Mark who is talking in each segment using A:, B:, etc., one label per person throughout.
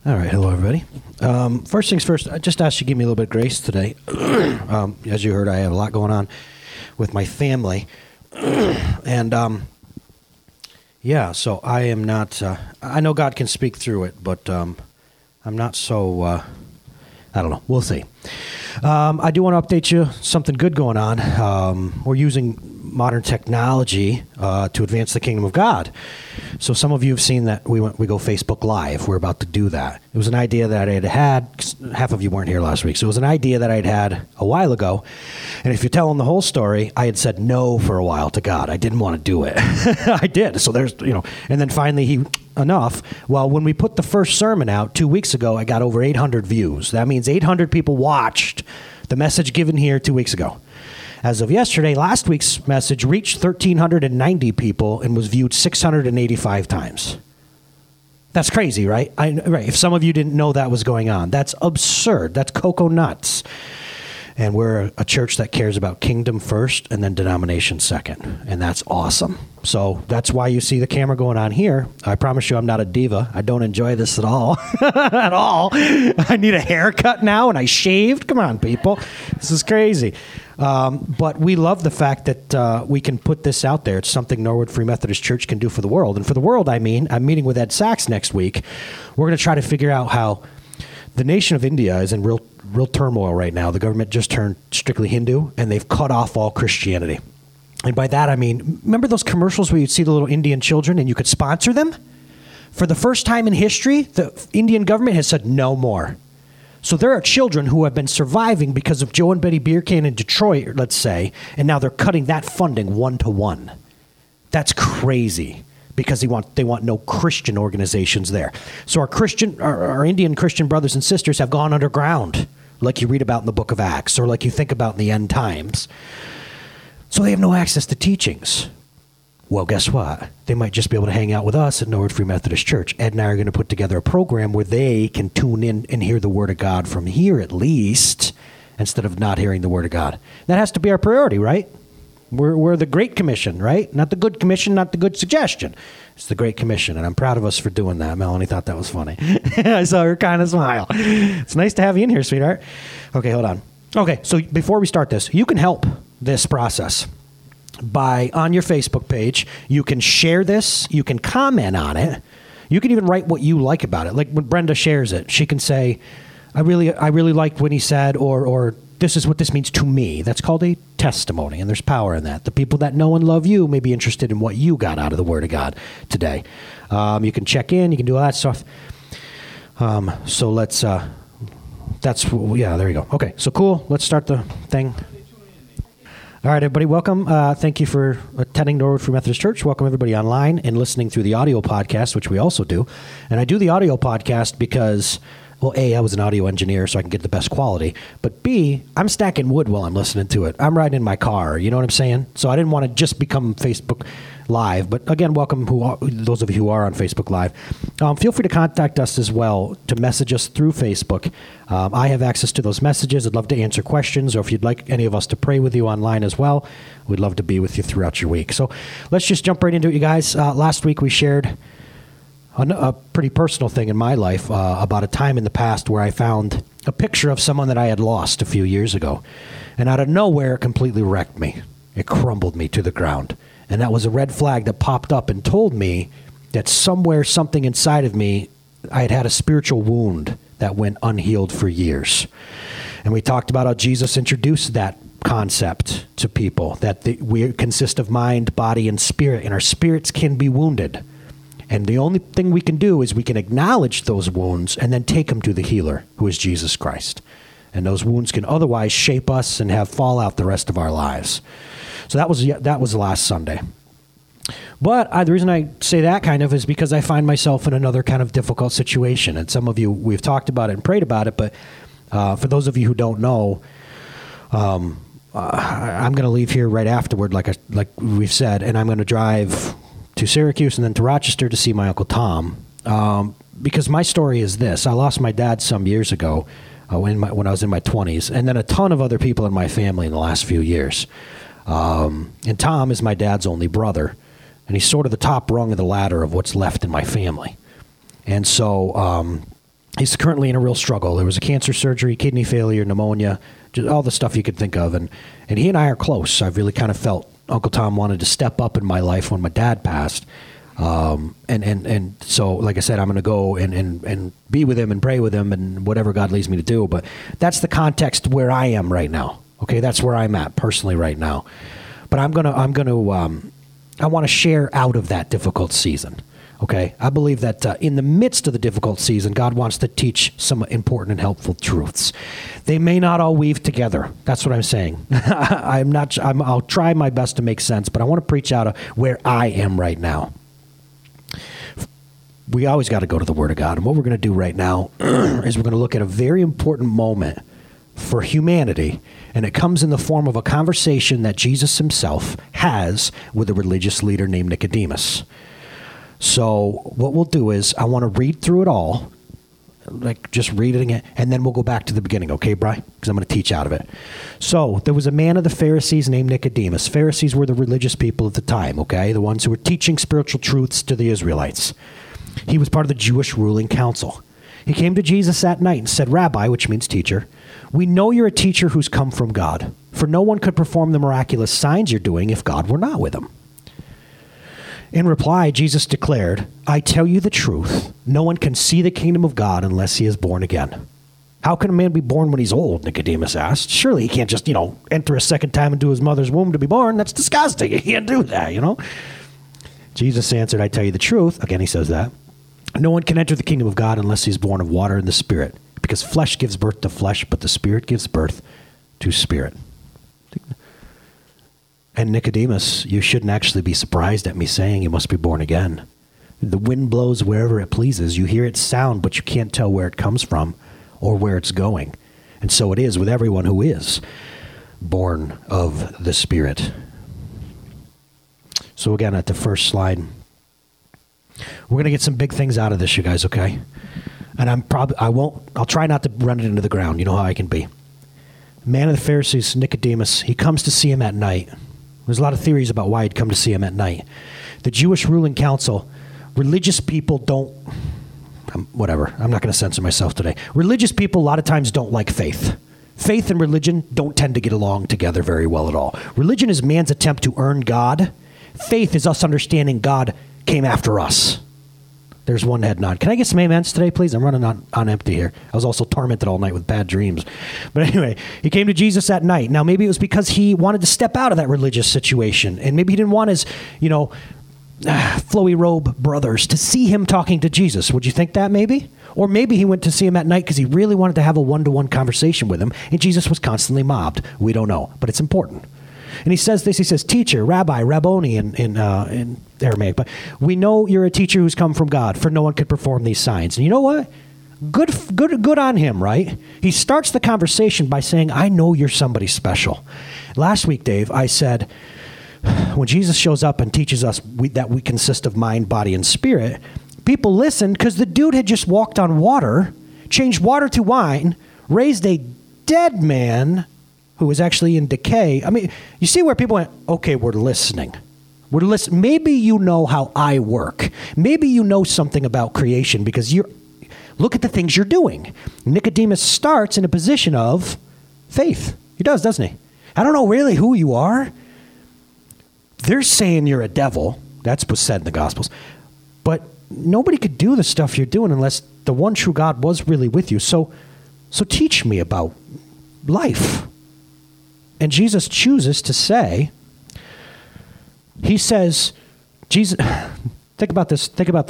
A: All right, hello everybody. First things first, I just asked you to give me a little bit of grace today. As you heard, I have a lot going on with my family. And so I am not, I know God can speak through it, but I'm not so, I don't know, we'll see. I do want to update you, something good going on. We're using modern technology to advance the kingdom of God. So some of you have seen that we go Facebook Live. We're about to do that. It was an idea that I had. Half of you weren't here last week, so it was an idea that I'd had a while ago. And if you tell them the whole story, I had said no for a while to God. I didn't want to do it. I did. So there's, and then finally enough. Well, when we put the first sermon out 2 weeks ago, I got over 800 views. That means 800 people watched the message given here 2 weeks ago. As of yesterday, last week's message reached 1,390 people and was viewed 685 times. That's crazy, right? Right. If some of you didn't know that was going on, that's absurd. That's cocoa nuts. And we're a church that cares about kingdom first and then denomination second. And that's awesome. So that's why you see the camera going on here. I promise you I'm not a diva. I don't enjoy this at all. At all. I need a haircut now and I shaved. Come on, people. This is crazy. But we love the fact that we can put this out there. It's something Norwood Free Methodist Church can do for the world. And for the world, I mean, I'm meeting with Ed Sachs next week. We're going to try to figure out how the nation of India is in real turmoil right now. The government just turned strictly Hindu, and they've cut off all Christianity. And by that, I mean, remember those commercials where you'd see the little Indian children and you could sponsor them? For the first time in history, the Indian government has said no more. So there are children who have been surviving because of Joe and Betty Beer Can in Detroit, let's say, and now they're cutting that funding 1-to-1. That's crazy because they want no Christian organizations there. So our Indian Christian brothers and sisters have gone underground, like you read about in the book of Acts, or like you think about in the end times. So they have no access to teachings. Well, guess what? They might just be able to hang out with us at Norwood Free Methodist Church. Ed and I are going to put together a program where they can tune in and hear the Word of God from here at least, instead of not hearing the Word of God. That has to be our priority, right? We're the Great Commission, right? Not the Good Commission, not the Good Suggestion. It's the Great Commission, and I'm proud of us for doing that. Melanie thought that was funny. I saw her kind of smile. It's nice to have you in here, sweetheart. Okay, hold on. Okay, so before we start this, you can help this process by, on your Facebook page, you can share this, you can comment on it, you can even write what you like about it. Like when Brenda shares it, she can say, I really liked what he said, or this is what this means to me. That's called a testimony, and there's power in that. The people that know and love you may be interested in what you got out of the Word of God today. You can check in, you can do all that stuff. So let's, there you go. Okay, so cool. Let's start the thing. All right, everybody, welcome. Thank you for attending Norwood Free Methodist Church. Welcome everybody online and listening through the audio podcast, which we also do. And I do the audio podcast because, well, A, I was an audio engineer, so I can get the best quality. But B, I'm stacking wood while I'm listening to it. I'm riding in my car, you know what I'm saying? So I didn't want to just become Facebook Live. But again, welcome those of you who are on Facebook Live. Feel free to contact us as well, to message us through Facebook. I have access to those messages. I'd love to answer questions, or if you'd like any of us to pray with you online as well, we'd love to be with you throughout your week. So let's just jump right into it, you guys. Last week we shared a pretty personal thing in my life about a time in the past where I found a picture of someone that I had lost a few years ago. And out of nowhere, it completely wrecked me. It crumbled me to the ground. And that was a red flag that popped up and told me that somewhere, something inside of me, I had had a spiritual wound that went unhealed for years. And we talked about how Jesus introduced that concept to people, that we consist of mind, body, and spirit, and our spirits can be wounded. And the only thing we can do is we can acknowledge those wounds and then take them to the healer, who is Jesus Christ. And those wounds can otherwise shape us and have fallout the rest of our lives. So that was last Sunday. But the reason I say that kind of is because I find myself in another kind of difficult situation. And some of you, we've talked about it and prayed about it, but for those of you who don't know, I'm going to leave here right afterward, like we've said, and I'm going to drive to Syracuse and then to Rochester to see my Uncle Tom. Because my story is this. I lost my dad some years ago when I was in my 20s, and then a ton of other people in my family in the last few years. And Tom is my dad's only brother, and he's sort of the top rung of the ladder of what's left in my family. And so He's currently in a real struggle. There was a cancer surgery, kidney failure, pneumonia, just all the stuff you could think of. And he and I are close. I've really kind of felt Uncle Tom wanted to step up in my life when my dad passed. And so, like I said, I'm going to go and be with him and pray with him and whatever God leads me to do. But that's the context where I am right now. Okay, that's where I'm at personally right now. But I want to share out of that difficult season. Okay, I believe that in the midst of the difficult season, God wants to teach some important and helpful truths. They may not all weave together. That's what I'm saying. I'll try my best to make sense, but I want to preach out of where I am right now. We always got to go to the Word of God, and what we're going to do right now is we're going to look at a very important moment for humanity, and it comes in the form of a conversation that Jesus himself has with a religious leader named Nicodemus. So what we'll do is I want to read through it all, like just read it again, and then we'll go back to the beginning, okay, Bri? Because I'm going to teach out of it. So there was a man of the Pharisees named Nicodemus. Pharisees were the religious people at the time, okay, the ones who were teaching spiritual truths to the Israelites. He was part of the Jewish ruling council. He came to Jesus that night and said, Rabbi, which means teacher, we know you're a teacher who's come from God, for no one could perform the miraculous signs you're doing if God were not with him. In reply, Jesus declared, I tell you the truth, no one can see the kingdom of God unless he is born again. How can a man be born when he's old? Nicodemus asked. Surely he can't just, enter a second time into his mother's womb to be born. That's disgusting. He can't do that, Jesus answered, I tell you the truth. Again, he says that. No one can enter the kingdom of God unless he's born of water and the Spirit, because flesh gives birth to flesh, but the Spirit gives birth to spirit. And Nicodemus, you shouldn't actually be surprised at me saying you must be born again. The wind blows wherever it pleases. You hear its sound, but you can't tell where it comes from or where it's going. And so it is with everyone who is born of the Spirit. So again, at the first slide, we're going to get some big things out of this, you guys, okay? And I'll try not to run it into the ground. You know how I can be. Man of the Pharisees, Nicodemus, he comes to see him at night. There's a lot of theories about why he'd come to see him at night. The Jewish ruling council, religious people don't, whatever, I'm not going to censor myself today. Religious people a lot of times don't like faith. Faith and religion don't tend to get along together very well at all. Religion is man's attempt to earn God. Faith is us understanding God came after us. There's one head nod. Can I get some amens today, please? I'm running on empty here. I was also tormented all night with bad dreams. But anyway, he came to Jesus at night. Now, maybe it was because he wanted to step out of that religious situation. And maybe he didn't want his, flowy robe brothers to see him talking to Jesus. Would you think that maybe? Or maybe he went to see him at night because he really wanted to have a one-to-one conversation with him. And Jesus was constantly mobbed. We don't know, but it's important. And he says this, he says, teacher, rabbi, rabboni in Aramaic, but we know you're a teacher who's come from God, for no one could perform these signs. And you know what? Good on him, right? He starts the conversation by saying, I know you're somebody special. Last week, Dave, I said, when Jesus shows up and teaches us that we consist of mind, body, and spirit, people listened because the dude had just walked on water, changed water to wine, raised a dead man who was actually in decay. I mean, you see where people went, okay, we're listening. Maybe you know how I work. Maybe you know something about creation because look at the things you're doing. Nicodemus starts in a position of faith. He does, doesn't he? I don't know really who you are. They're saying you're a devil. That's what's said in the Gospels. But nobody could do the stuff you're doing unless the one true God was really with you. So teach me about life. And Jesus chooses to say, he says, Jesus, think about this.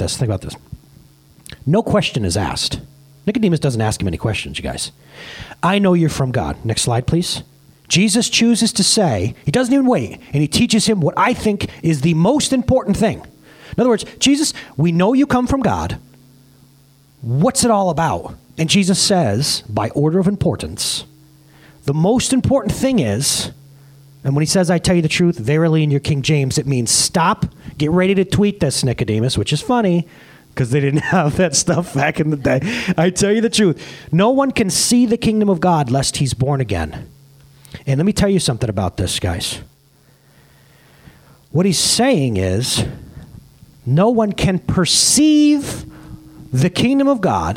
A: No question is asked. Nicodemus doesn't ask him any questions, you guys. I know you're from God. Next slide, please. Jesus chooses to say, he doesn't even wait, and he teaches him what I think is the most important thing. In other words, Jesus, we know you come from God. What's it all about? And Jesus says, by order of importance, the most important thing is, and when he says, I tell you the truth, verily in your King James, it means stop, get ready to tweet this, Nicodemus, which is funny because they didn't have that stuff back in the day. I tell you the truth. No one can see the kingdom of God lest he's born again. And let me tell you something about this, guys. What he's saying is, no one can perceive the kingdom of God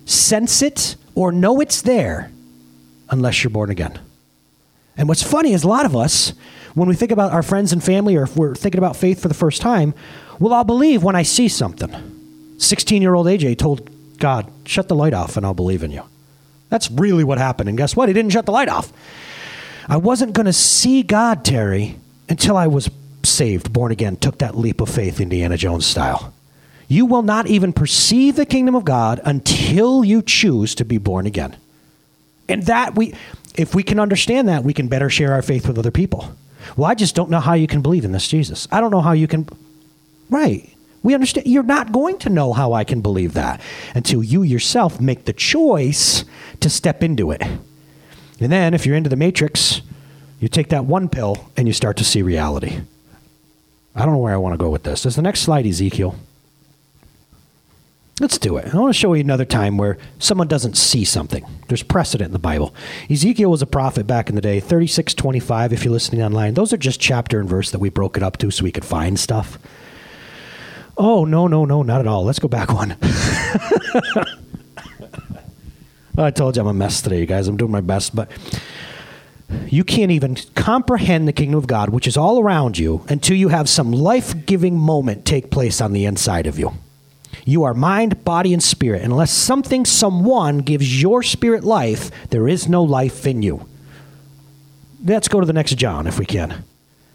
A: sense it, or know it's there unless you're born again. And what's funny is a lot of us, when we think about our friends and family, or if we're thinking about faith for the first time, we'll all believe when I see something. 16-year-old AJ told God, shut the light off and I'll believe in you. That's really what happened. And guess what? He didn't shut the light off. I wasn't going to see God, Terry, until I was saved, born again, took that leap of faith, Indiana Jones style. You will not even perceive the kingdom of God until you choose to be born again. And if we can understand that, we can better share our faith with other people. Well, I just don't know how you can believe in this Jesus. I don't know how you can. Right. We understand. You're not going to know how I can believe that until you yourself make the choice to step into it. And then if you're into the Matrix, you take that one pill and you start to see reality. I don't know where I want to go with this. Is the next slide Ezekiel? Let's do it. I want to show you another time where someone doesn't see something. There's precedent in the Bible. Ezekiel was a prophet back in the day, 36:25 if you're listening online. Those are just chapter and verse that we broke it up to so we could find stuff. Oh, no, not at all. Let's go back one. I told you I'm a mess today, you guys. I'm doing my best, but you can't even comprehend the kingdom of God, which is all around you, until you have some life-giving moment take place on the inside of you. You are mind, body, and spirit. Unless someone gives your spirit life, there is no life in you. Let's go to the next John, if we can.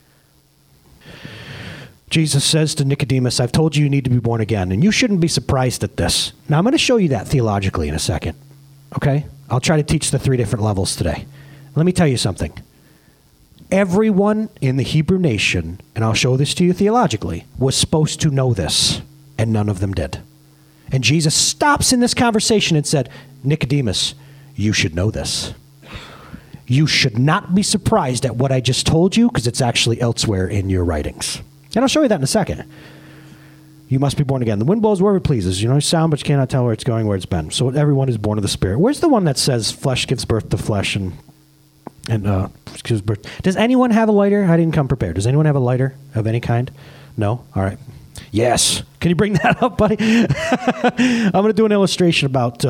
A: Jesus says to Nicodemus, I've told you you need to be born again, and you shouldn't be surprised at this. Now, I'm going to show you that theologically in a second, okay? I'll try to teach the 3 different levels today. Let me tell you something. Everyone in the Hebrew nation, and I'll show this to you theologically, was supposed to know this. And none of them did. And Jesus stops in this conversation and said, Nicodemus, you should know this. You should not be surprised at what I just told you because it's actually elsewhere in your writings. And I'll show you that in a second. You must be born again. The wind blows wherever it pleases. You know sound, but you cannot tell where it's going, where it's been. So everyone is born of the Spirit. Where's the one that says flesh gives birth to flesh and gives birth? Does anyone have a lighter? I didn't come prepared. Does anyone have a lighter of any kind? No? All right. Yes. Can you bring that up, buddy? I'm going to do an illustration about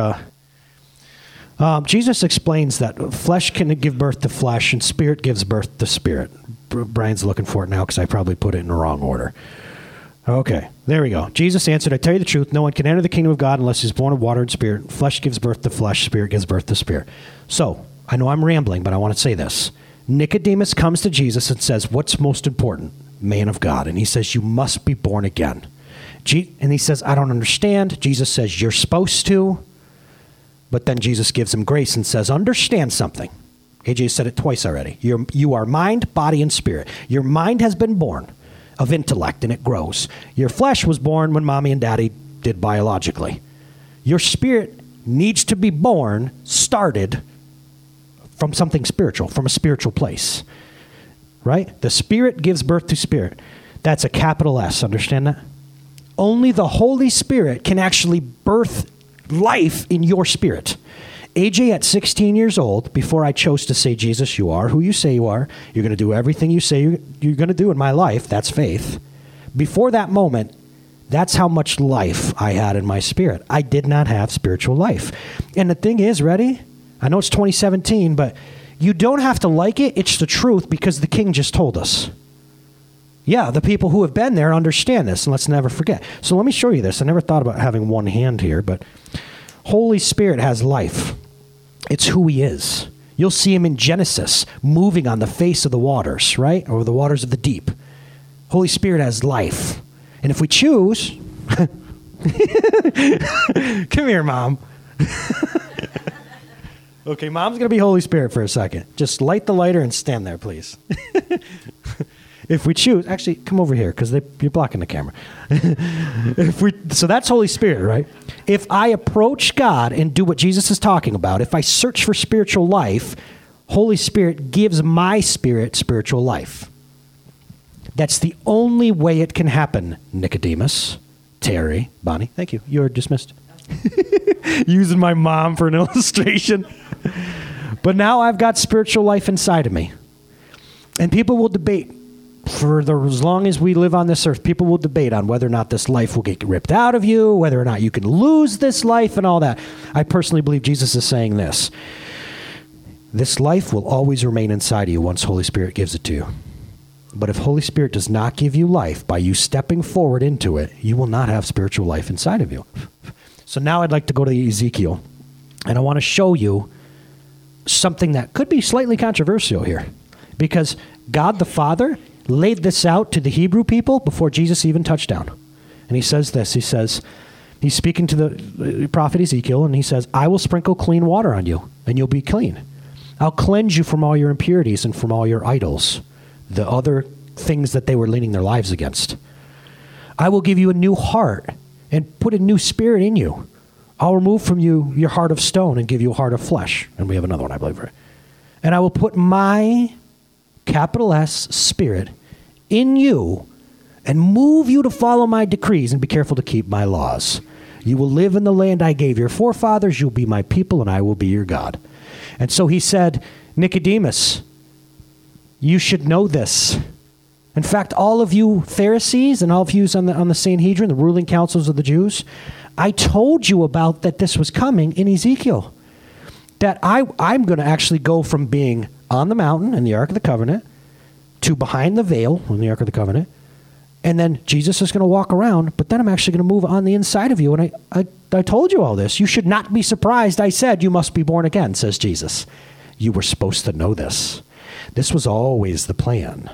A: Jesus explains that flesh can give birth to flesh and spirit gives birth to spirit. Brian's looking for it now because I probably put it in the wrong order. Okay, there we go. Jesus answered, I tell you the truth, no one can enter the kingdom of God unless he's born of water and spirit. Flesh gives birth to flesh, spirit gives birth to spirit. So, I know I'm rambling, but I want to say this. Nicodemus comes to Jesus and says, what's most important? Man of God. And he says, you must be born again. And he says, I don't understand. Jesus says, you're supposed to. But then Jesus gives him grace and says, understand something. AJ said it twice already. You are mind, body, and spirit. Your mind has been born of intellect, and it grows. Your flesh was born when mommy and daddy did biologically. Your spirit needs to be born, started from something spiritual, from a spiritual place. Right? The Spirit gives birth to spirit. That's a capital S. Understand that? Only the Holy Spirit can actually birth life in your spirit. AJ, at 16 years old, before I chose to say, Jesus, you are who you say you are. You're going to do everything you say you're going to do in my life. That's faith. Before that moment, that's how much life I had in my spirit. I did not have spiritual life. And the thing is, ready? I know it's 2017, but you don't have to like it. It's the truth because the king just told us. Yeah, the people who have been there understand this, and let's never forget. So let me show you this. I never thought about having one hand here, but Holy Spirit has life. It's who he is. You'll see him in Genesis, moving on the face of the waters, right? Or the waters of the deep. Holy Spirit has life. And if we choose... Come here, Mom. Okay, Mom's going to be Holy Spirit for a second. Just light the lighter and stand there, please. If we choose, actually, come over here because you're blocking the camera. So that's Holy Spirit, right? If I approach God and do what Jesus is talking about, if I search for spiritual life, Holy Spirit gives my spirit spiritual life. That's the only way it can happen, Nicodemus, Terry, Bonnie. Thank you. You're dismissed. Using my mom for an illustration. But now I've got spiritual life inside of me. And people will debate, as long as we live on this earth, people will debate on whether or not this life will get ripped out of you, whether or not you can lose this life and all that. I personally believe Jesus is saying this. This life will always remain inside of you once Holy Spirit gives it to you. But if Holy Spirit does not give you life by you stepping forward into it, you will not have spiritual life inside of you. So now I'd like to go to Ezekiel, and I want to show you something that could be slightly controversial here, because God the Father laid this out to the Hebrew people before Jesus even touched down. And he says this, he says, he's speaking to the prophet Ezekiel, and he says, I will sprinkle clean water on you, and you'll be clean. I'll cleanse you from all your impurities and from all your idols, the other things that they were leaning their lives against. I will give you a new heart and put a new spirit in you. I'll remove from you your heart of stone and give you a heart of flesh. And we have another one, I believe, right? And I will put my, capital S, spirit in you and move you to follow my decrees and be careful to keep my laws. You will live in the land I gave your forefathers. You'll be my people and I will be your God. And so he said, Nicodemus, you should know this. In fact, all of you Pharisees and all of you on the Sanhedrin, the ruling councils of the Jews, I told you about that this was coming in Ezekiel. That I'm going to actually go from being on the mountain in the Ark of the Covenant to behind the veil in the Ark of the Covenant. And then Jesus is going to walk around, but then I'm actually going to move on the inside of you. And I told you all this. You should not be surprised. I said you must be born again, says Jesus. You were supposed to know this. This was always the plan.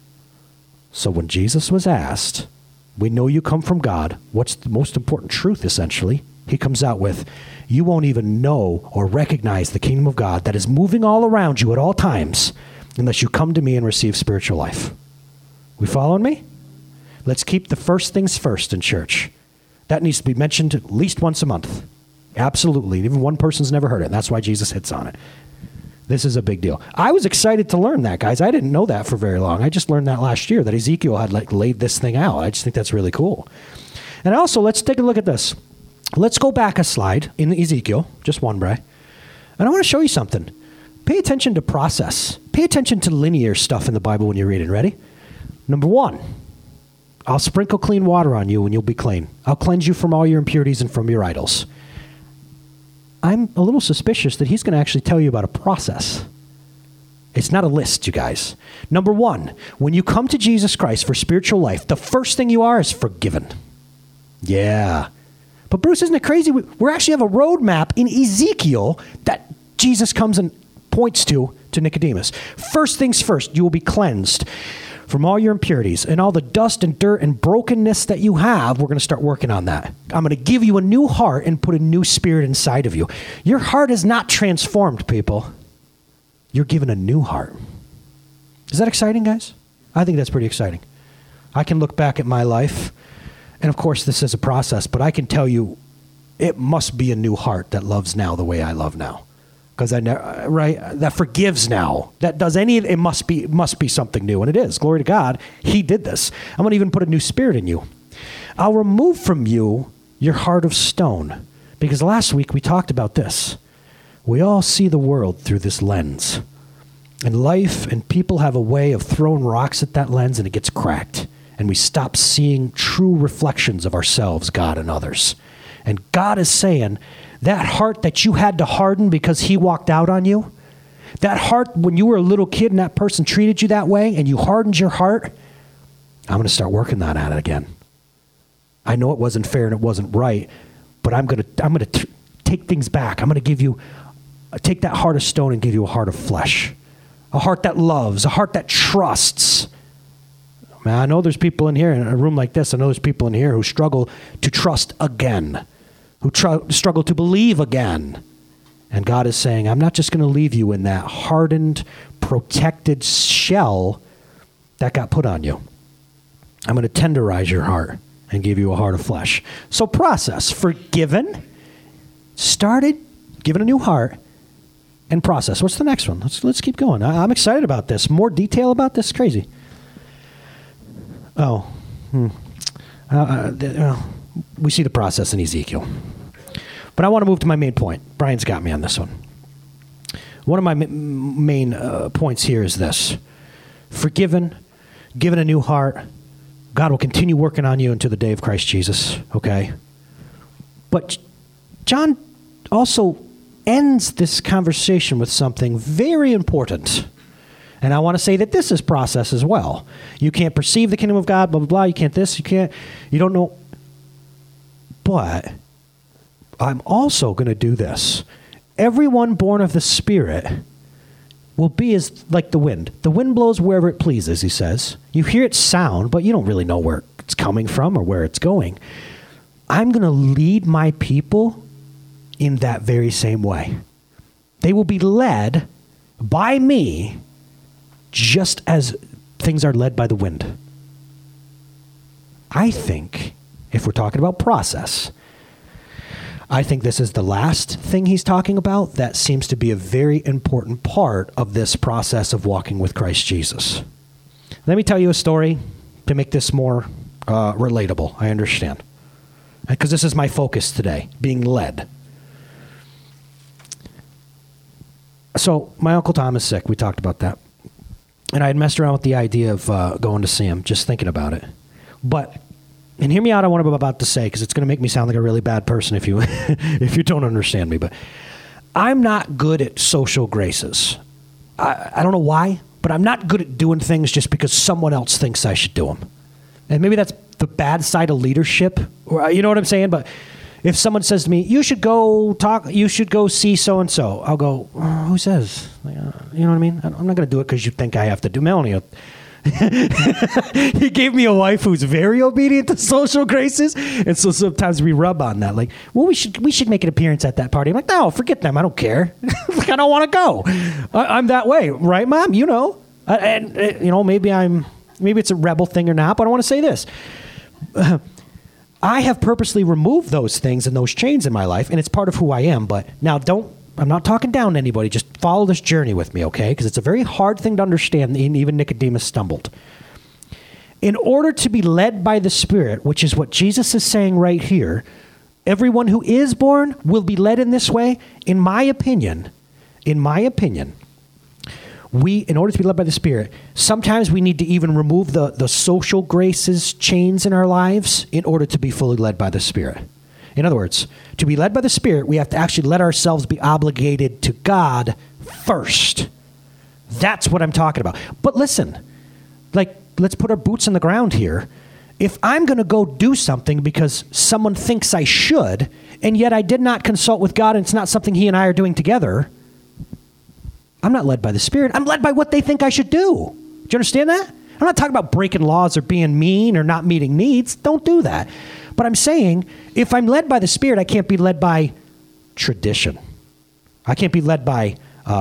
A: So when Jesus was asked, we know you come from God. What's the most important truth, essentially? He comes out with, you won't even know or recognize the kingdom of God that is moving all around you at all times unless you come to me and receive spiritual life. We following me? Let's keep the first things first in church. That needs to be mentioned at least once a month. Absolutely. Even one person's never heard it. And that's why Jesus hits on it. This is a big deal. I was excited to learn that, guys. I didn't know that for very long. I just learned that last year, that Ezekiel had laid this thing out. I just think that's really cool. And also, let's take a look at this. Let's go back a slide in Ezekiel, just one, Bray. And I want to show you something. Pay attention to process. Pay attention to linear stuff in the Bible when you're reading. Ready? Number one, I'll sprinkle clean water on you and you'll be clean. I'll cleanse you from all your impurities and from your idols. I'm a little suspicious that he's going to actually tell you about a process. It's not a list, you guys. Number one, when you come to Jesus Christ for spiritual life, the first thing you are is forgiven. Yeah. But Bruce, isn't it crazy? We actually have a roadmap in Ezekiel that Jesus comes and points to Nicodemus. First things first, you will be cleansed from all your impurities and all the dust and dirt and brokenness that you have. We're going to start working on that. I'm going to give you a new heart and put a new spirit inside of you. Your heart is not transformed, people. You're given a new heart. Is that exciting, guys? I think that's pretty exciting. I can look back at my life, and of course this is a process, but I can tell you it must be a new heart that loves now the way I love now. Because that forgives now. That does it must be something new. And it is. Glory to God. He did this. I'm going to even put a new spirit in you. I'll remove from you your heart of stone. Because last week we talked about this. We all see the world through this lens. And life and people have a way of throwing rocks at that lens and it gets cracked. And we stop seeing true reflections of ourselves, God, and others. And God is saying, that heart that you had to harden because he walked out on you, that heart when you were a little kid and that person treated you that way and you hardened your heart, I'm going to start working on that again. I know it wasn't fair and it wasn't right, but I'm going to take things back. I'm going to take that heart of stone and give you a heart of flesh, a heart that loves, a heart that trusts. Man, I know there's people in here in a room like this. I know there's people in here who struggle to trust again, who struggle to believe again. And God is saying, I'm not just going to leave you in that hardened, protected shell that got put on you. I'm going to tenderize your heart and give you a heart of flesh. So process, forgiven, started, given a new heart, and process. What's the next one? Let's keep going. I'm excited about this. More detail about this? Crazy. We see the process in Ezekiel. But I want to move to my main point. Brian's got me on this one. One of my main points here is this. Forgiven, given a new heart. God will continue working on you until the day of Christ Jesus, okay? But John also ends this conversation with something very important. And I want to say that this is process as well. You can't perceive the kingdom of God, blah, blah, blah. You can't this, you don't know. But I'm also going to do this. Everyone born of the Spirit will be as like the wind. The wind blows wherever it pleases, he says. You hear its sound, but you don't really know where it's coming from or where it's going. I'm going to lead my people in that very same way. They will be led by me just as things are led by the wind. I think, if we're talking about process, I think this is the last thing he's talking about that seems to be a very important part of this process of walking with Christ Jesus. Let me tell you a story to make this more relatable. I understand. Because this is my focus today, being led. So my Uncle Tom is sick. We talked about that. And I had messed around with the idea of going to see him, just thinking about it. But, and hear me out on what I'm about to say, because it's going to make me sound like a really bad person if you if you don't understand me. But I'm not good at social graces. I don't know why, but I'm not good at doing things just because someone else thinks I should do them. And maybe that's the bad side of leadership. You know what I'm saying? But if someone says to me, you should go see so-and-so, I'll go, who says? You know what I mean? I'm not going to do it because you think I have to do. Melanie, he gave me a wife who's very obedient to social graces, and so sometimes we rub on that. Like, well, we should make an appearance at that party. I'm like, no, forget them. I don't care. Like, I don't want to go. I'm that way, right, Mom? You know, maybe it's a rebel thing or not, but I want to say this. I have purposely removed those things and those chains in my life, and it's part of who I am. But now I'm not talking down to anybody. Just follow this journey with me, okay? Because it's a very hard thing to understand, and even Nicodemus stumbled. In order to be led by the Spirit, which is what Jesus is saying right here, everyone who is born will be led in this way. In my opinion, in order to be led by the Spirit, sometimes we need to even remove the social graces chains in our lives in order to be fully led by the Spirit. In other words, to be led by the Spirit, we have to actually let ourselves be obligated to God first. That's what I'm talking about. But listen, let's put our boots on the ground here. If I'm going to go do something because someone thinks I should, and yet I did not consult with God and it's not something he and I are doing together, I'm not led by the Spirit. I'm led by what they think I should do. Do you understand that? I'm not talking about breaking laws or being mean or not meeting needs. Don't do that. But I'm saying, if I'm led by the Spirit, I can't be led by tradition. I can't be led by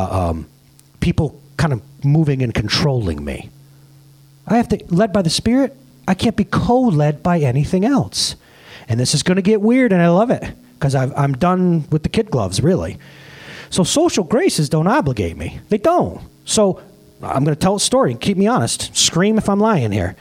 A: people kind of moving and controlling me. I have to, led by the Spirit, I can't be co-led by anything else. And this is going to get weird, and I love it, because I'm done with the kid gloves, really. So social graces don't obligate me. They don't. So I'm going to tell a story and keep me honest. Scream if I'm lying here.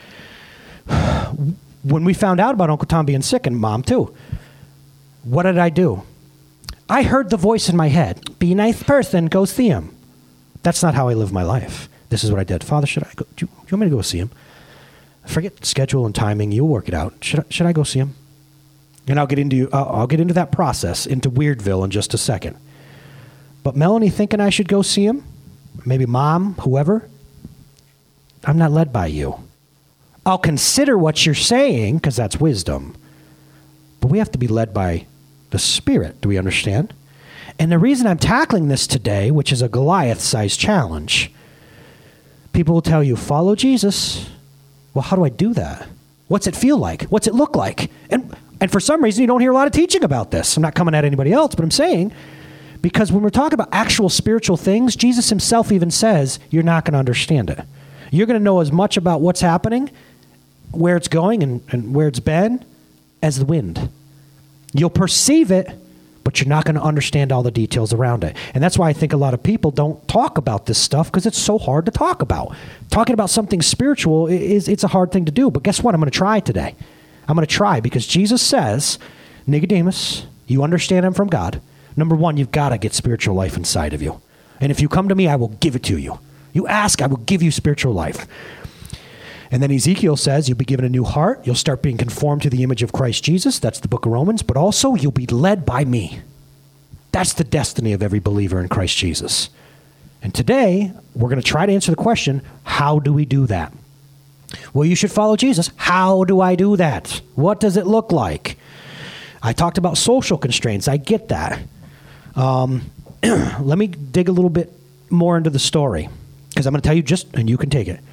A: When we found out about Uncle Tom being sick, and Mom too, what did I do? I heard the voice in my head. Be a nice person, go see him. That's not how I live my life. This is what I did. Father, should I go? Do you want me to go see him? Forget schedule and timing. You'll work it out. Should I go see him? And I'll get into that process, into Weirdville in just a second. But Melanie thinking I should go see him, maybe Mom, whoever, I'm not led by you. I'll consider what you're saying, because that's wisdom. But we have to be led by the Spirit. Do we understand? And the reason I'm tackling this today, which is a Goliath-sized challenge, people will tell you, follow Jesus. Well, how do I do that? What's it feel like? What's it look like? And for some reason, you don't hear a lot of teaching about this. I'm not coming at anybody else, but I'm saying, because when we're talking about actual spiritual things, Jesus himself even says, you're not going to understand it. You're going to know as much about what's happening, where it's going, and where it's been, as the wind. You'll perceive it, but you're not going to understand all the details around it. And that's why I think a lot of people don't talk about this stuff, because it's so hard to talk about. Talking about something spiritual, it's a hard thing to do. But guess what? I'm going to try today. I'm going to try, because Jesus says, Nicodemus, you understand I'm from God. Number one, you've got to get spiritual life inside of you. And if you come to me, I will give it to you. You ask, I will give you spiritual life. And then Ezekiel says you'll be given a new heart. You'll start being conformed to the image of Christ Jesus. That's the book of Romans. But also you'll be led by me. That's the destiny of every believer in Christ Jesus. And today we're going to try to answer the question, how do we do that? Well, you should follow Jesus. How do I do that? What does it look like? I talked about social constraints. I get that. Let me dig a little bit more into the story because I'm going to tell you and you can take it.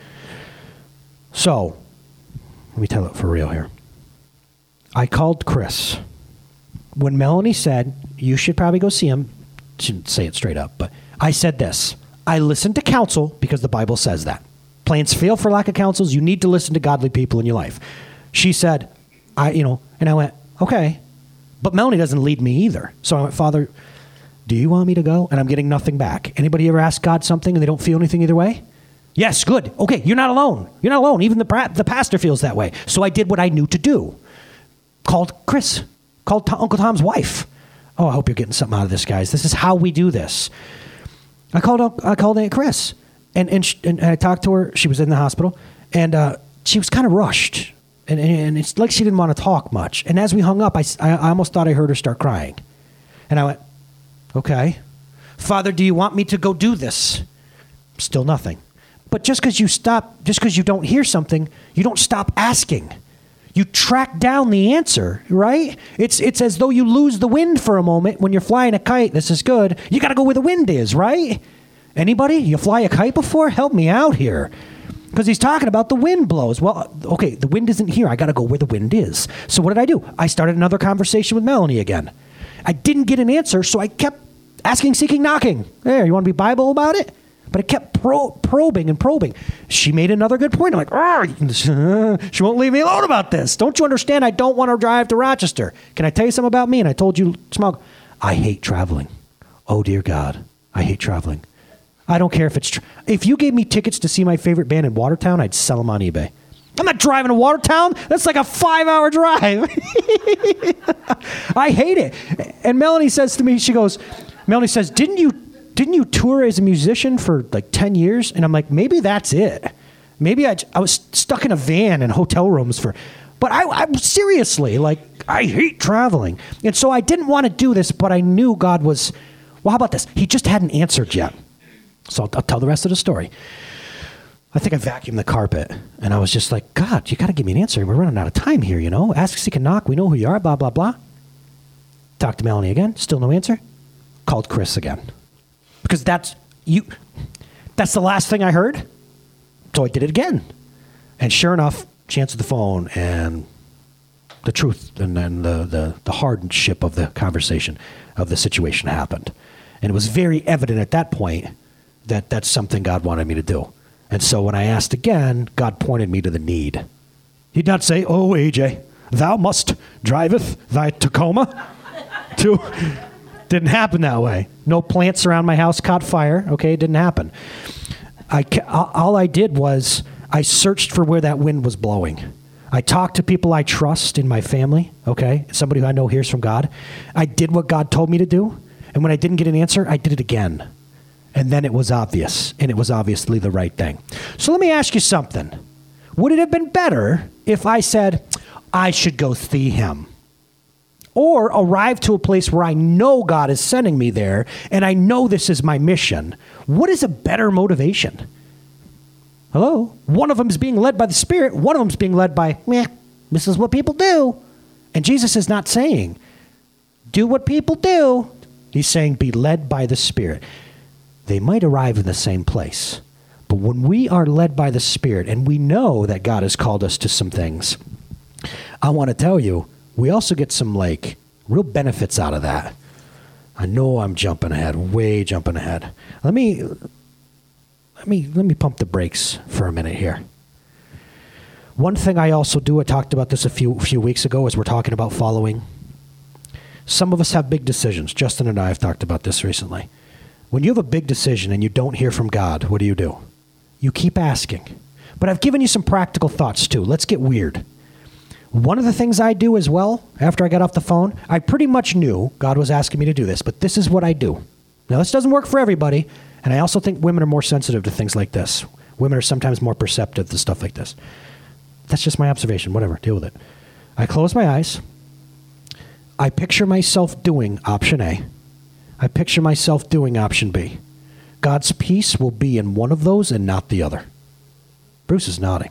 A: So, let me tell it for real here. I called Chris. When Melanie said, you should probably go see him, she didn't say it straight up, but I said this. I listened to counsel because the Bible says that. Plans fail for lack of counsels. You need to listen to godly people in your life. She said, and I went, okay. But Melanie doesn't lead me either. So I went, Father, do you want me to go? And I'm getting nothing back. Anybody ever ask God something and they don't feel anything either way? Yes, good. Okay, you're not alone. You're not alone. Even the pastor feels that way. So I did what I knew to do. Called Chris. Called Uncle Tom's wife. Oh, I hope you're getting something out of this, guys. This is how we do this. I called Aunt Chris. And I talked to her. She was in the hospital. And she was kind of rushed. And it's like she didn't want to talk much. And as we hung up, I almost thought I heard her start crying. And I went, okay. Father, do you want me to go do this? Still nothing. But just because you don't hear something, you don't stop asking. You track down the answer, right? It's as though you lose the wind for a moment when you're flying a kite. This is good. You got to go where the wind is, right? Anybody? You fly a kite before? Help me out here. Because he's talking about the wind blows. Well, okay, the wind isn't here. I got to go where the wind is. So what did I do? I started another conversation with Melanie again. I didn't get an answer, so I kept asking, seeking, knocking. There, you want to be Bible about it? But it kept probing and probing. She made another good point. I'm like, she won't leave me alone about this. Don't you understand? I don't want to drive to Rochester. Can I tell you something about me? And I told you, I hate traveling. Oh, dear God. I hate traveling. I don't care if it's if you gave me tickets to see my favorite band in Watertown, I'd sell them on eBay. I'm not driving to Watertown. That's like a 5-hour drive. I hate it. And Melanie says to me, Melanie says, didn't you tour as a musician for like 10 years? And I'm like, maybe that's it. Maybe I was stuck in a van in hotel rooms but I'm seriously, like, I hate traveling. And so I didn't want to do this, but I knew God was, well, how about this? He just hadn't answered yet. So I'll tell the rest of the story. I think I vacuumed the carpet, and I was just like, God, you got to give me an answer. We're running out of time here, Ask, seek, and knock. We know who you are, blah, blah, blah. Talked to Melanie again. Still no answer. Called Chris again. Because that's the last thing I heard. So I did it again. And sure enough, she answered the phone, and the truth and then the hardship of the conversation, of the situation happened. And it was very evident at that point that that's something God wanted me to do. And so when I asked again, God pointed me to the need. He'd not say, oh, AJ, thou must driveth thy Tacoma to... Didn't happen that way. No plants around my house caught fire. Okay, it didn't happen. All I did was I searched for where that wind was blowing. I talked to people I trust in my family, okay, somebody who I know hears from God. I did what God told me to do, and when I didn't get an answer, I did it again. And then it was obvious, and it was obviously the right thing. So let me ask you something. Would it have been better if I said, I should go see him? Or arrive to a place where I know God is sending me there, and I know this is my mission. What is a better motivation? Hello? One of them is being led by the Spirit. One of them is being led by, this is what people do. And Jesus is not saying, do what people do. He's saying, be led by the Spirit. They might arrive in the same place. But when we are led by the Spirit, and we know that God has called us to some things, I want to tell you, we also get some, real benefits out of that. I know I'm jumping ahead, way jumping ahead. Let me pump the brakes for a minute here. One thing I also do, I talked about this a few weeks ago as we're talking about following. Some of us have big decisions. Justin and I have talked about this recently. When you have a big decision and you don't hear from God, what do? You keep asking. But I've given you some practical thoughts too. Let's get weird. One of the things I do as well, after I got off the phone, I pretty much knew God was asking me to do this, but this is what I do. Now, this doesn't work for everybody, and I also think women are more sensitive to things like this. Women are sometimes more perceptive to stuff like this. That's just my observation. Whatever. Deal with it. I close my eyes. I picture myself doing option A. I picture myself doing option B. God's peace will be in one of those and not the other. Bruce is nodding.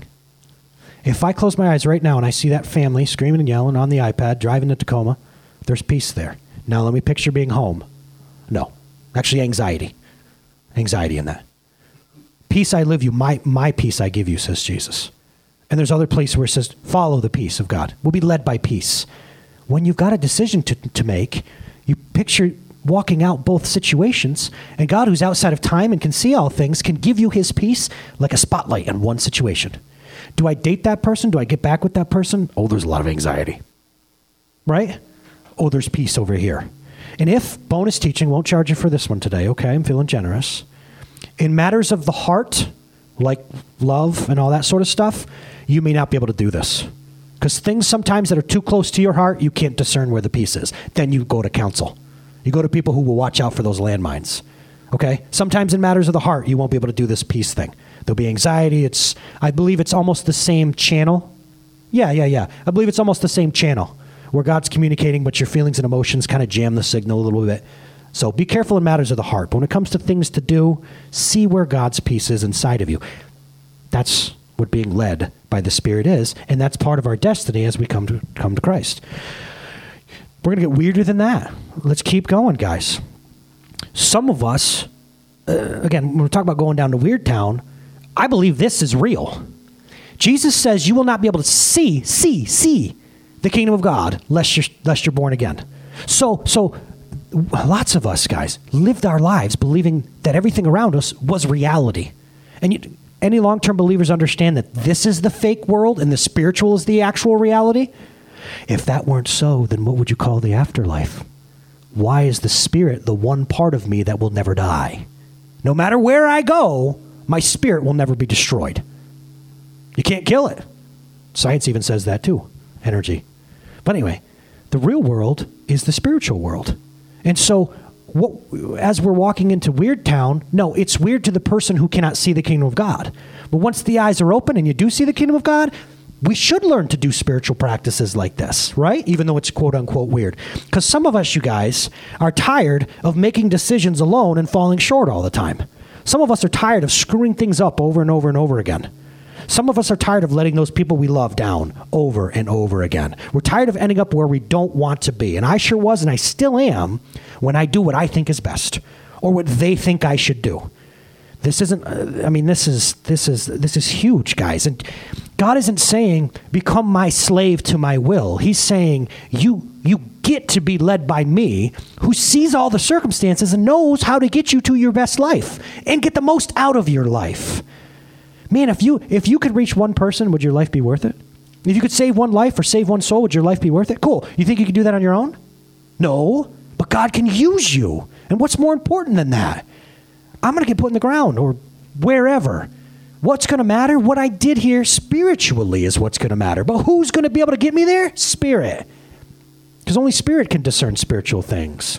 A: If I close my eyes right now and I see that family screaming and yelling on the iPad, driving to Tacoma, there's peace there. Now let me picture being home. No. Actually, anxiety. Anxiety in that. Peace I live you, my peace I give you, says Jesus. And there's other places where it says, follow the peace of God. We'll be led by peace. When you've got a decision to make, you picture walking out both situations, and God, who's outside of time and can see all things, can give you his peace like a spotlight in one situation. Do I date that person? Do I get back with that person? Oh, there's a lot of anxiety. Right? Oh, there's peace over here. And if, bonus teaching, won't charge you for this one today, okay, I'm feeling generous. In matters of the heart, like love and all that sort of stuff, you may not be able to do this. Because things sometimes that are too close to your heart, you can't discern where the peace is. Then you go to counsel. You go to people who will watch out for those landmines. Okay? Sometimes in matters of the heart, you won't be able to do this peace thing. There'll be anxiety. I believe it's almost the same channel. Yeah. I believe it's almost the same channel where God's communicating, but your feelings and emotions kind of jam the signal a little bit. So be careful in matters of the heart. But when it comes to things to do, see where God's peace is inside of you. That's what being led by the Spirit is, and that's part of our destiny as we come to Christ. We're going to get weirder than that. Let's keep going, guys. Some of us, again, when we talk about going down to Weird Town, I believe this is real. Jesus says you will not be able to see the kingdom of God lest you're born again. So lots of us, guys, lived our lives believing that everything around us was reality. And any long-term believers understand that this is the fake world and the spiritual is the actual reality? If that weren't so, then what would you call the afterlife? Why is the spirit the one part of me that will never die? No matter where I go, my spirit will never be destroyed. You can't kill it. Science even says that too. Energy. But anyway, the real world is the spiritual world. And so as we're walking into Weird Town, no, it's weird to the person who cannot see the kingdom of God. But once the eyes are open and you do see the kingdom of God, we should learn to do spiritual practices like this, right? Even though it's quote unquote weird. Because some of us, you guys, are tired of making decisions alone and falling short all the time. Some of us are tired of screwing things up over and over and over again. Some of us are tired of letting those people we love down over and over again. We're tired of ending up where we don't want to be. And I sure was, and I still am, when I do what I think is best or what they think I should do. This isn't, this is huge, guys. And God isn't saying, become my slave to my will. He's saying, you get to be led by me, who sees all the circumstances and knows how to get you to your best life and get the most out of your life. Man, if you could reach one person, would your life be worth it? If you could save one life or save one soul, would your life be worth it? Cool. You think you could do that on your own? No, but God can use you. And what's more important than that? I'm going to get put in the ground or wherever. What's going to matter? What I did here spiritually is what's going to matter. But who's going to be able to get me there? Spirit. Because only Spirit can discern spiritual things.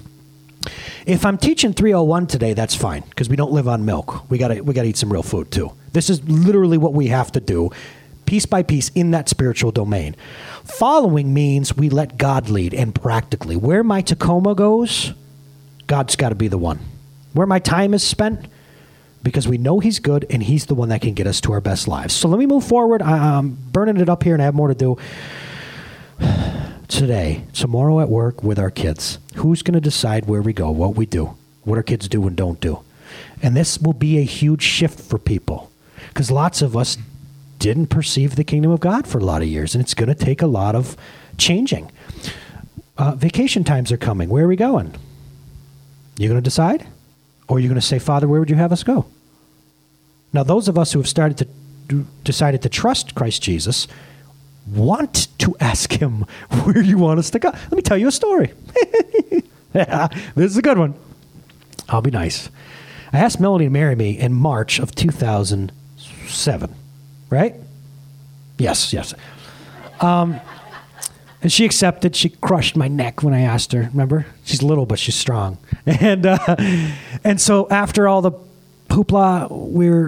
A: If I'm teaching 301 today, that's fine, because we don't live on milk. We gotta eat some real food too. This is literally what we have to do, piece by piece, in that spiritual domain. Following means we let God lead, and practically, where my Tacoma goes, God's got to be the one. Where my time is spent, because we know he's good, and he's the one that can get us to our best lives. So let me move forward. I'm burning it up here, and I have more to do. Today, tomorrow at work with our kids, who's going to decide where we go, what we do, what our kids do and don't do? And this will be a huge shift for people, because lots of us didn't perceive the kingdom of God for a lot of years, and it's going to take a lot of changing. Vacation times are coming. Where are we going? You going to decide? Or are you going to say, Father, where would you have us go? Now, those of us who have decided to trust Christ Jesus want to ask him where you want us to go. Let me tell you a story. This is a good one. I'll be nice. I asked Melanie to marry me in March of 2007, right? Yes. And she accepted. She crushed my neck when I asked her. Remember? She's little, but she's strong. And so after all the hoopla, we're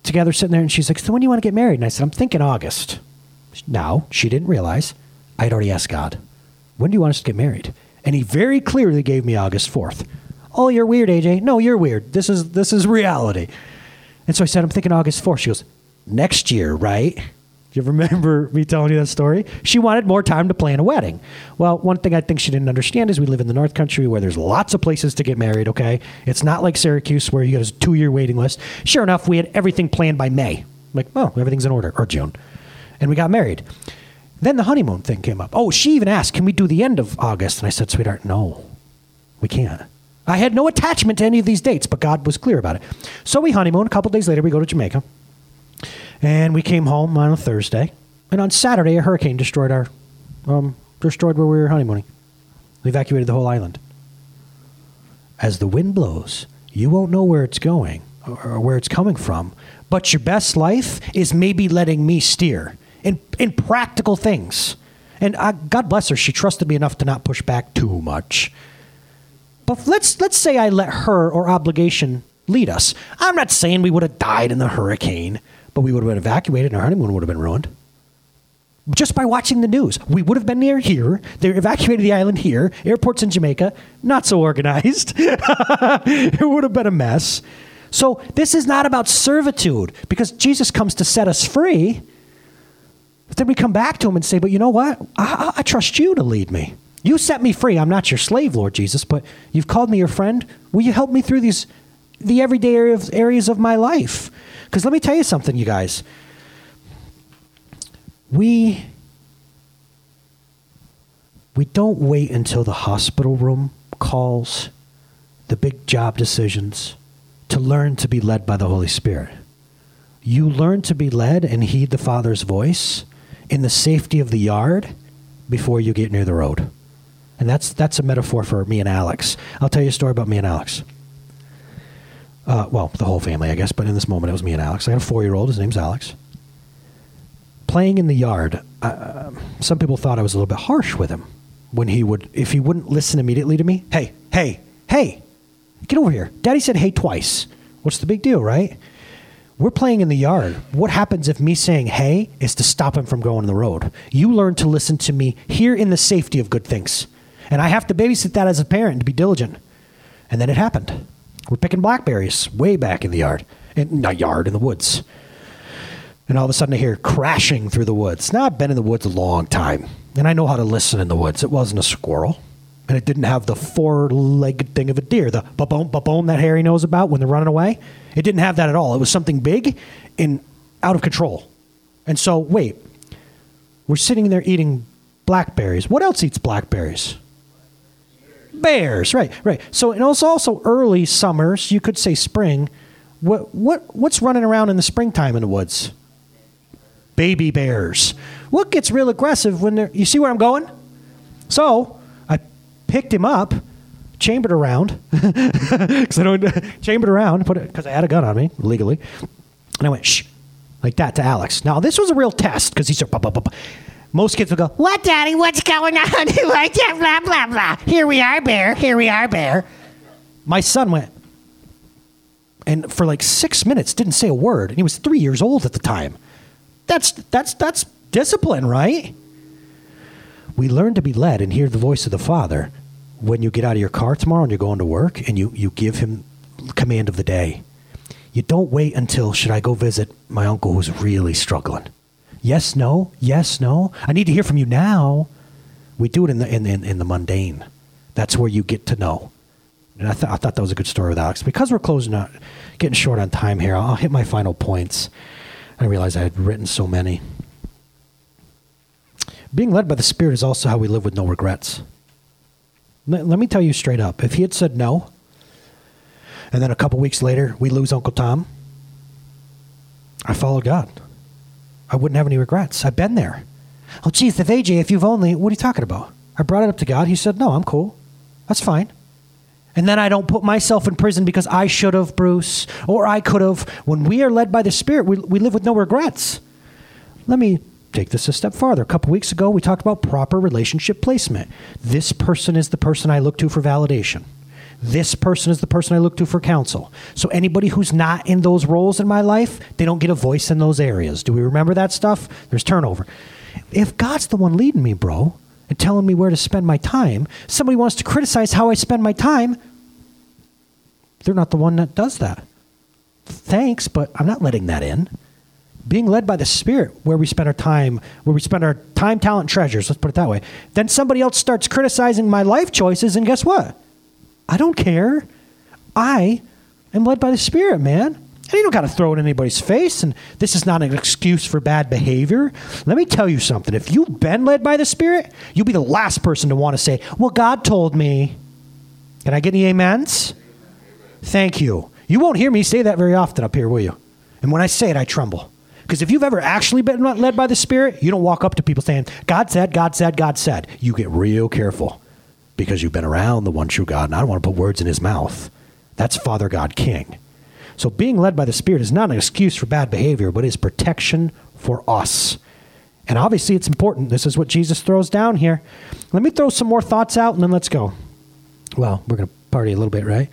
A: together sitting there, and she's like, so when do you want to get married? And I said, I'm thinking August. Now, she didn't realize I'd already asked God, when do you want us to get married? And he very clearly gave me August 4th. Oh, you're weird, AJ. No, you're weird. This is reality. And so I said, I'm thinking August 4th. She goes, next year, right? Do you remember me telling you that story? She wanted more time to plan a wedding. Well, one thing I think she didn't understand is we live in the North Country where there's lots of places to get married, okay? It's not like Syracuse where you get a 2-year waiting list. Sure enough, we had everything planned by May. I'm like, oh, everything's in order, or June. And we got married. Then the honeymoon thing came up. Oh, she even asked, can we do the end of August? And I said, sweetheart, no, we can't. I had no attachment to any of these dates, but God was clear about it. So we honeymoon. A couple days later, we go to Jamaica. And we came home on a Thursday. And on Saturday, a hurricane destroyed destroyed where we were honeymooning. We evacuated the whole island. As the wind blows, you won't know where it's going or where it's coming from. But your best life is maybe letting me steer in practical things. And God bless her, she trusted me enough to not push back too much. But let's say I let her or obligation lead us. I'm not saying we would have died in the hurricane, but we would have been evacuated and our honeymoon would have been ruined. Just by watching the news. We would have been near here. They evacuated the island here. Airports in Jamaica, not so organized. It would have been a mess. So this is not about servitude, because Jesus comes to set us free. But then we come back to him and say, but you know what? I trust you to lead me. You set me free. I'm not your slave, Lord Jesus, but you've called me your friend. Will you help me through the everyday areas of my life? Because let me tell you something, you guys. We don't wait until the hospital room calls, the big job decisions, to learn to be led by the Holy Spirit. You learn to be led and heed the Father's voice in the safety of the yard before you get near the road. And that's a metaphor for me and Alex. I'll tell you a story about me and Alex. Well, the whole family, I guess, but in this moment, it was me and Alex. I got a 4-year-old. His name's Alex. Playing in the yard, some people thought I was a little bit harsh with him if he wouldn't listen immediately to me. Hey, get over here. Daddy said hey twice. What's the big deal, right? We're playing in the yard. What happens if me saying hey is to stop him from going on the road? You learn to listen to me here in the safety of good things. And I have to babysit that as a parent to be diligent. And then it happened. We're picking blackberries way back in the yard. In the woods. And all of a sudden I hear crashing through the woods. Now, I've been in the woods a long time, and I know how to listen in the woods. It wasn't a squirrel, and it didn't have the 4-legged thing of a deer, the ba-boom that Harry knows about when they're running away. It didn't have that at all. It was something big and out of control. And so, wait, we're sitting there eating blackberries. What else eats blackberries? Bears, right. So, and it's also early summers, you could say spring. What's running around in the springtime in the woods? Baby bears. What gets real aggressive when they're... You see where I'm going? So I picked him up, chambered around, because I had a gun on me legally, and I went shh, like that to Alex. Now this was a real test because he said, bah, bah, bah, bah. Most kids would go, "What, Daddy? What's going on?" Blah blah blah. Here we are, bear. My son went, and for like 6 minutes didn't say a word, and he was 3 years old at the time. That's discipline, right? We learn to be led and hear the voice of the Father when you get out of your car tomorrow and you're going to work and you give him command of the day. You don't wait until, should I go visit my uncle who's really struggling? Yes, no. I need to hear from you now. We do it in the mundane. That's where you get to know. And I thought that was a good story with Alex. Because we're closing out, getting short on time here, I'll hit my final points. I realized I had written so many. Being led by the Spirit is also how we live with no regrets. Let me tell you straight up. If he had said no, and then a couple weeks later, we lose Uncle Tom, I followed God. I wouldn't have any regrets. I've been there. Oh, geez, if you've only... What are you talking about? I brought it up to God. He said, no, I'm cool. That's fine. And then I don't put myself in prison because I should have, Bruce, or I could have. When we are led by the Spirit, we live with no regrets. Let me take this a step farther. A couple weeks ago, we talked about proper relationship placement. This person is the person I look to for validation. This person is the person I look to for counsel. So anybody who's not in those roles in my life, they don't get a voice in those areas. Do we remember that stuff? There's turnover. If God's the one leading me, bro, and telling me where to spend my time, somebody wants to criticize how I spend my time, they're not the one that does that. Thanks, but I'm not letting that in. Being led by the Spirit, where we spend our time, talent, and treasures, let's put it that way. Then somebody else starts criticizing my life choices, and guess what? I don't care. I am led by the Spirit, man. And you don't got to throw it in anybody's face, and this is not an excuse for bad behavior. Let me tell you something. If you've been led by the Spirit, you'll be the last person to want to say, well, God told me. Can I get any amens? Thank you. You won't hear me say that very often up here, will you? And when I say it, I tremble. Because if you've ever actually been led by the Spirit, you don't walk up to people saying, God said, God said, God said. You get real careful because you've been around the one true God, and I don't want to put words in his mouth. That's Father God King. So being led by the Spirit is not an excuse for bad behavior, but is protection for us. And obviously it's important. This is what Jesus throws down here. Let me throw some more thoughts out, and then let's go. Well, we're going to party a little bit, right?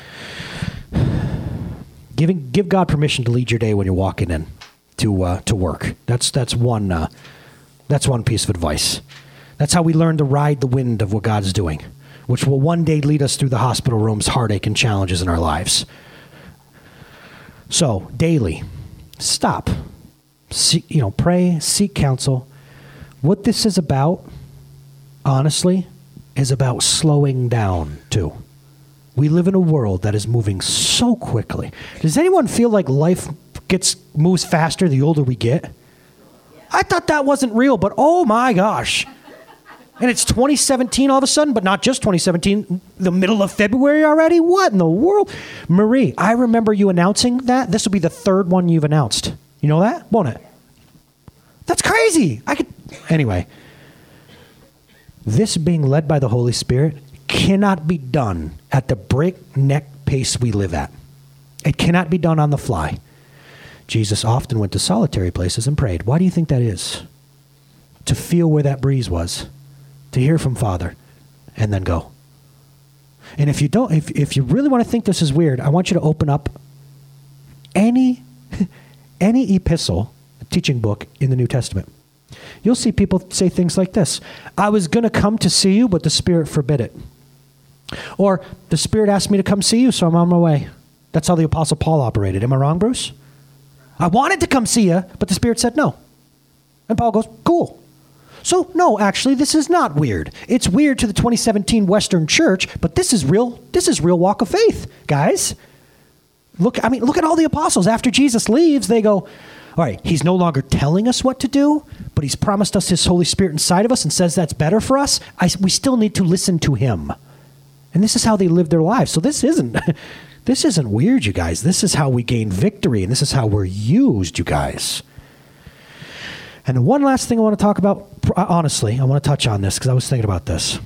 A: Give God permission to lead your day when you're walking in to work. That's one piece of advice. That's how we learn to ride the wind of what God's doing, which will one day lead us through the hospital rooms, heartache, and challenges in our lives. So daily, stop, pray, seek counsel. What this is about, honestly, is about slowing down too. We live in a world that is moving so quickly. Does anyone feel like life moves faster the older we get? I thought that wasn't real, but oh my gosh. And it's 2017 all of a sudden, but not just 2017, the middle of February already? What in the world? Marie, I remember you announcing that. This will be the third one you've announced. You know that? Won't it? That's crazy. Anyway, this being led by the Holy Spirit cannot be done at the breakneck pace we live at. It cannot be done on the fly. Jesus often went to solitary places and prayed. Why do you think that is? To feel where that breeze was, to hear from Father, and then go. And if you really want to think this is weird, I want you to open up any epistle, teaching book in the New Testament. You'll see people say things like this. I was going to come to see you, but the Spirit forbid it. Or the Spirit asked me to come see you, so I'm on my way. That's how the Apostle Paul operated. Am I wrong, Bruce? I wanted to come see you, but the Spirit said no. And Paul goes, cool. So no, actually, this is not weird. It's weird to the 2017 Western church, but this is real walk of faith, guys. Look at all the apostles. After Jesus leaves, they go, all right, he's no longer telling us what to do, but he's promised us his Holy Spirit inside of us and says that's better for us. We still need to listen to him. And this is how they live their lives. So this isn't weird, you guys. This is how we gain victory, and this is how we're used, you guys. And one last thing I want to talk about, honestly, I want to touch on this because I was thinking about this.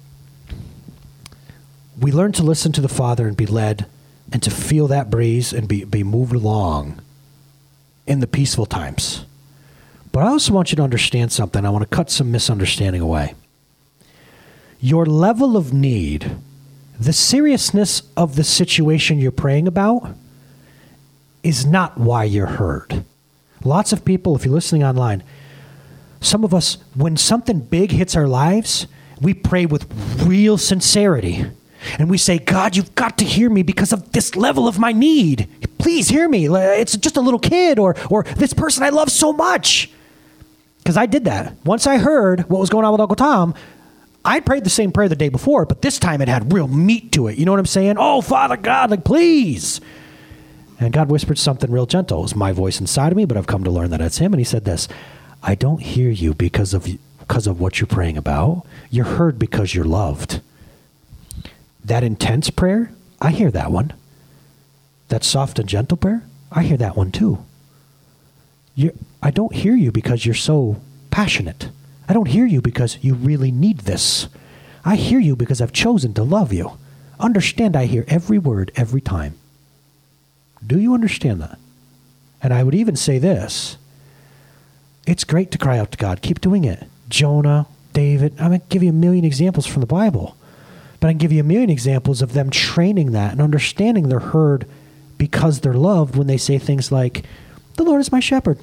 A: We learn to listen to the Father and be led and to feel that breeze and be moved along in the peaceful times. But I also want you to understand something. I want to cut some misunderstanding away. Your level of need, the seriousness of the situation you're praying about, is not why you're heard. Lots of people, if you're listening online, some of us, when something big hits our lives, we pray with real sincerity. And we say, God, you've got to hear me because of this level of my need. Please hear me. It's just a little kid or this person I love so much. Because I did that. Once I heard what was going on with Uncle Tom, I prayed the same prayer the day before, but this time it had real meat to it. You know what I'm saying? Oh, Father God, please. And God whispered something real gentle. It was my voice inside of me, but I've come to learn that it's him. And he said this, I don't hear you because of what you're praying about. You're heard because you're loved. That intense prayer, I hear that one. That soft and gentle prayer, I hear that one too. I don't hear you because you're so passionate. I don't hear you because you really need this. I hear you because I've chosen to love you. Understand, I hear every word every time. Do you understand that? And I would even say this. It's great to cry out to God. Keep doing it. Jonah, David, I'm going to give you a million examples from the Bible. But I can give you a million examples of them training that and understanding they're heard because they're loved when they say things like, the Lord is my shepherd.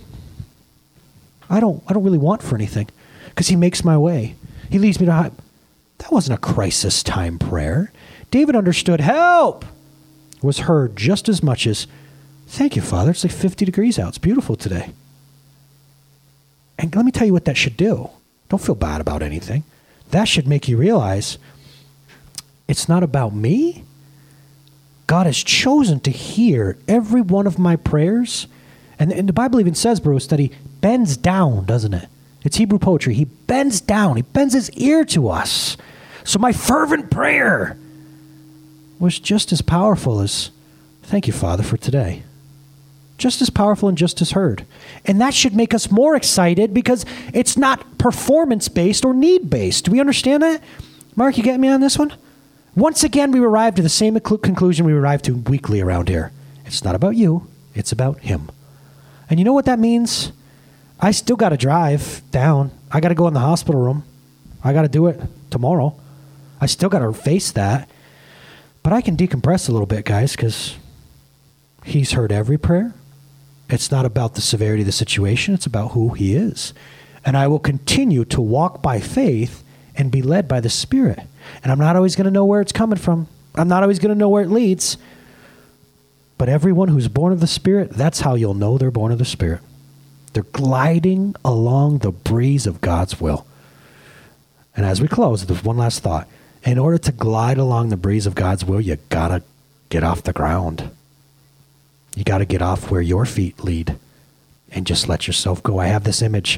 A: I don't really want for anything because he makes my way. He leads me to high. That wasn't a crisis time prayer. David understood help was heard just as much as, thank you, Father. It's like 50 degrees out. It's beautiful today. And let me tell you what that should do. Don't feel bad about anything. That should make you realize it's not about me. God has chosen to hear every one of my prayers. And the Bible even says, Bruce, that he bends down, doesn't it? It's Hebrew poetry. He bends down. He bends his ear to us. So my fervent prayer was just as powerful as, thank you, Father, for today. Just as powerful and just as heard. And that should make us more excited because it's not performance-based or need-based. Do we understand that? Mark, you get me on this one? Once again, we arrived at the same conclusion we arrive to weekly around here. It's not about you. It's about him. And you know what that means? I still got to drive down. I got to go in the hospital room. I got to do it tomorrow. I still got to face that. But I can decompress a little bit, guys, because he's heard every prayer. It's not about the severity of the situation. It's about who he is. And I will continue to walk by faith and be led by the Spirit. And I'm not always going to know where it's coming from. I'm not always going to know where it leads. But everyone who's born of the Spirit, that's how you'll know they're born of the Spirit. They're gliding along the breeze of God's will. And as we close, there's one last thought. In order to glide along the breeze of God's will, you got to get off the ground. You got to get off where your feet lead and just let yourself go. I have this image.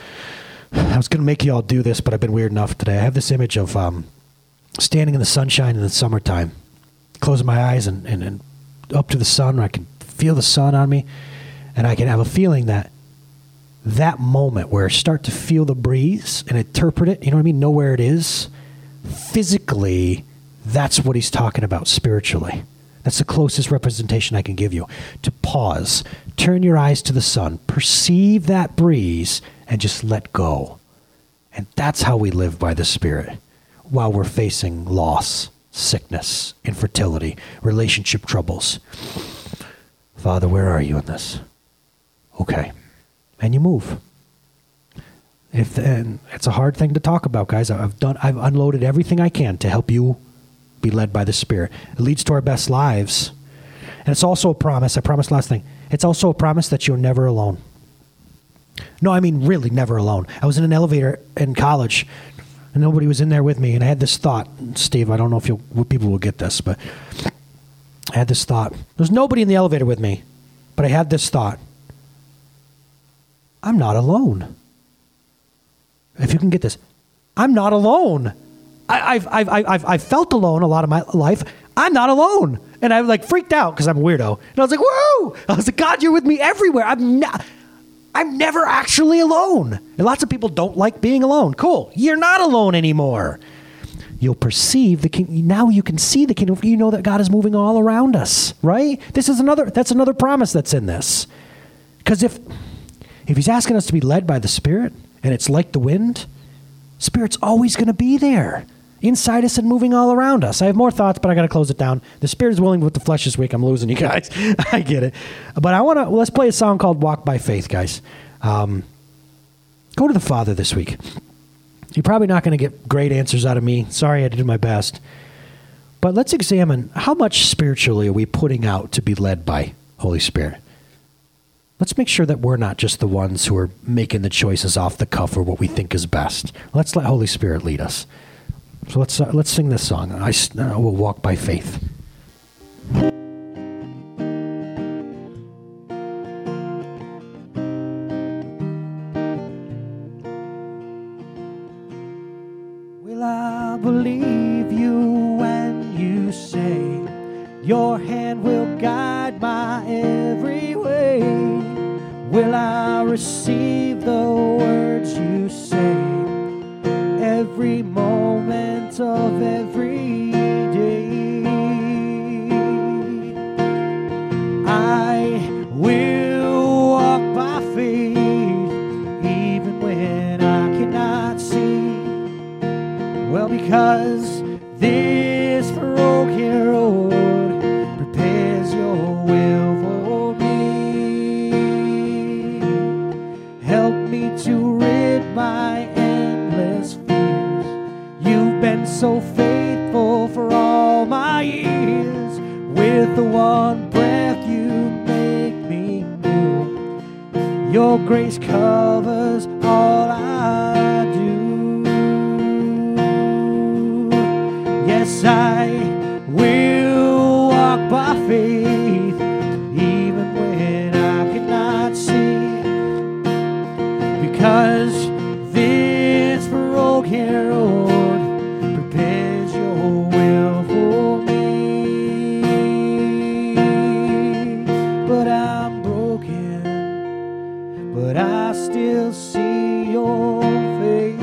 A: I was going to make you all do this, but I've been weird enough today. I have this image of standing in the sunshine in the summertime, closing my eyes and up to the sun. I can feel the sun on me, and I can have a feeling that moment where I start to feel the breeze and interpret it, you know what I mean, know where it is. Physically, that's what he's talking about spiritually. That's the closest representation I can give you. To pause, turn your eyes to the sun, perceive that breeze, and just let go. And that's how we live by the Spirit while we're facing loss, sickness, infertility, relationship troubles. Father, where are you in this? Okay. And you move. And it's a hard thing to talk about, guys. I've unloaded everything I can to help you be led by the Spirit. It leads to our best lives. And it's also a promise. I promise last thing. It's also a promise that you're never alone. No, I mean really never alone. I was in an elevator in college and nobody was in there with me. And I had this thought, Steve, I don't know if people will get this, but I had this thought. There's nobody in the elevator with me, but I had this thought. I'm not alone. If you can get this, I'm not alone. I've felt alone a lot of my life. I'm not alone. And I freaked out because I'm a weirdo. And I was like, whoa! I was like, God, you're with me everywhere. I'm never actually alone. And lots of people don't like being alone. Cool. You're not alone anymore. You'll perceive the kingdom. Now you can see the kingdom. You know that God is moving all around us, right? That's another promise that's in this. Because if he's asking us to be led by the Spirit, and it's like the wind, Spirit's always going to be there inside us and moving all around us. I have more thoughts, but I got to close it down. The Spirit is willing with the flesh this week. I'm losing you guys. I get it. But let's play a song called Walk by Faith, guys. Go to the Father this week. You're probably not going to get great answers out of me. Sorry, I had to do my best. But let's examine how much spiritually are we putting out to be led by Holy Spirit. Let's make sure that we're not just the ones who are making the choices off the cuff or what we think is best. Let's let Holy Spirit lead us. So let's sing this song. We'll walk by faith. Will I believe you when you say your hand will guide my every way? Will I receive the words you say every moment of every day? I will walk by faith even when I cannot see. Well, because this one breath you make me new. Your grace covers all I do. Yes, I will walk by faith, even when I cannot see, because this broken road prepares your will for me. But I'm broken, but I still see your face.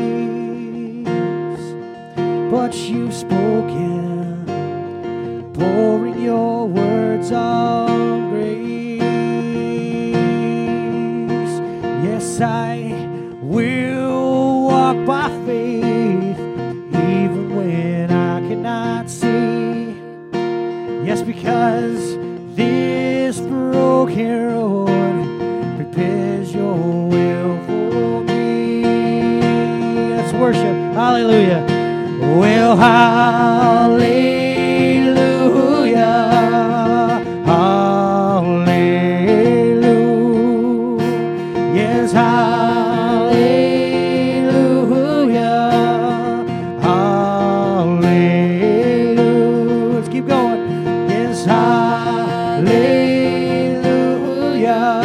A: But you've spoken, pouring your words of grace. Yes, I will walk by faith, even when I cannot see. Yes, because this broken road prepares your will for me. Let's worship. Hallelujah. Well, hallelujah. Hallelujah. Yes, hallelujah. Hallelujah. Let's keep going. Yes, hallelujah.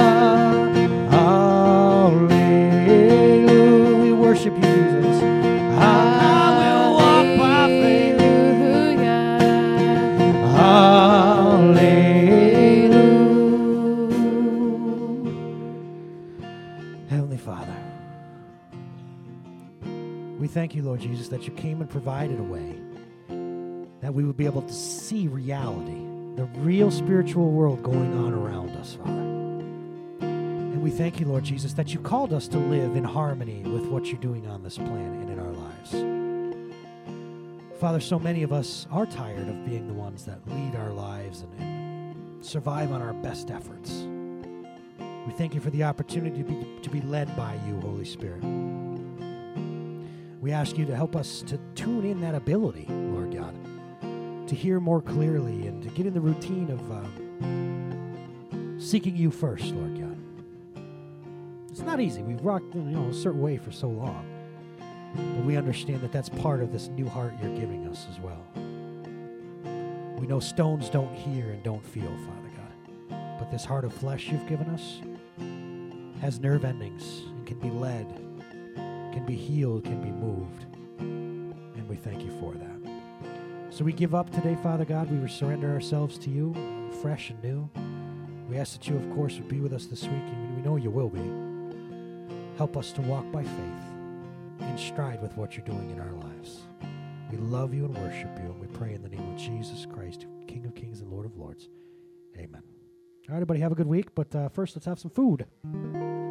A: Hallelujah. We worship you, Jesus. I will walk by faith. Hallelujah. Heavenly Father, we thank you, Lord Jesus, that you came and provided a way that we would be able to see reality, the real spiritual world going on around us, Father. And we thank you, Lord Jesus, that you called us to live in harmony with what you're doing on this planet and in our lives. Father, so many of us are tired of being the ones that lead our lives and survive on our best efforts. We thank you for the opportunity to be led by you, Holy Spirit. We ask you to help us to tune in that ability, Lord God, to hear more clearly and to get in the routine of seeking you first, Lord God. It's not easy. We've rocked a certain way for so long. But we understand that that's part of this new heart you're giving us as well. We know stones don't hear and don't feel, Father God. But this heart of flesh you've given us has nerve endings and can be led, can be healed, can be moved. And we thank you for that. So we give up today, Father God. We surrender ourselves to you, fresh and new. We ask that you, of course, would be with us this week, and we know you will be. Help us to walk by faith, in stride with what you're doing in our lives. We love you and worship you, and we pray in the name of Jesus Christ, King of Kings and Lord of Lords. Amen. All right, everybody, have a good week, but first let's have some food.